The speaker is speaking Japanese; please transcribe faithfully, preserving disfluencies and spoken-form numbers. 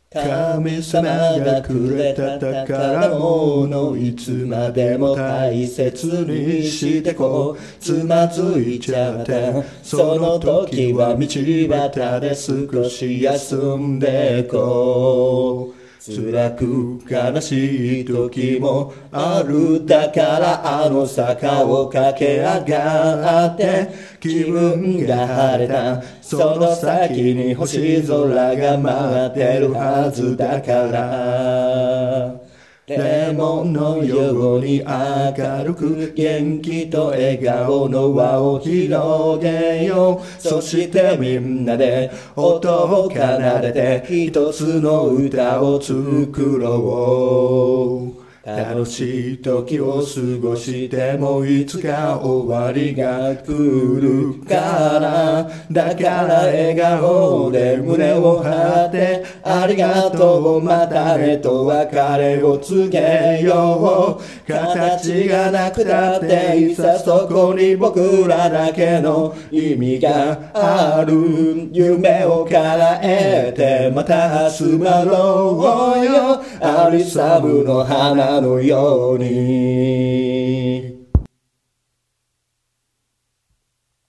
神様がくれた宝物いつまでも大切にしてこう。つまずいちゃったその時は道端で少し休んでこう。辛く悲しい時もあるだからあの坂を駆け上がって気分が晴れたその先に星空が待ってるはずだからレモンのように明るく元気と笑顔の輪を広げよう。そしてみんなで音を奏でて一つの歌を作ろう。楽しい時を過ごしてもいつか終わりが来るからだから笑顔で胸を張ってありがとうまたねと別れを告げよう。形がなくたっていざそこに僕らだけの意味がある夢を叶えてまた集まろうよアリサムの花のように